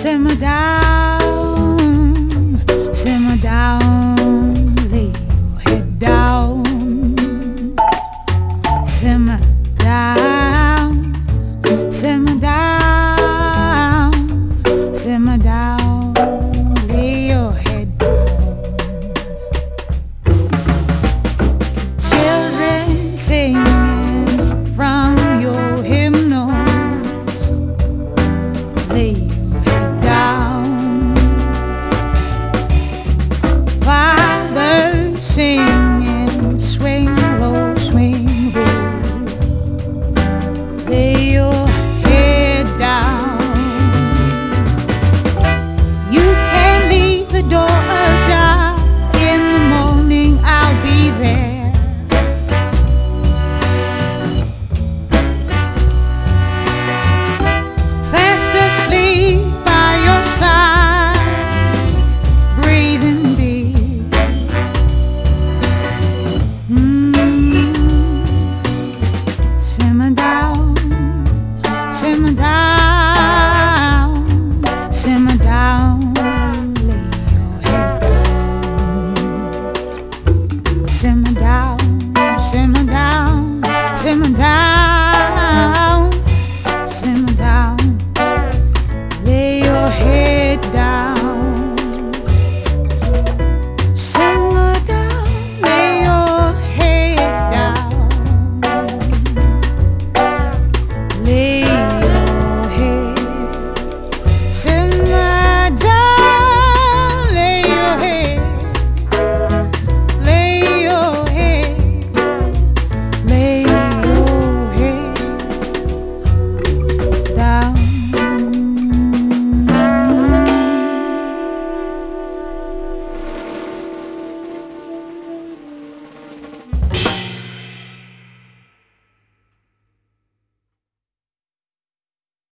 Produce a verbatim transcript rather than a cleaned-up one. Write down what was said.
Simmer down, simmer down, lay your head down. Simmer down, simmer down, simmer down, lay your head down. Children singing from your hymnals, lay your head down. Fathers singing, swing low, swing low, lay your head down. You can leave the door ajar. In the morning I'll be there. Fast asleep by your side, breathing deep. Mm. Simmer down, simmer down, simmer down, lay your head down. Simmer down, simmer down, simmer down, simmer down, lay your head down.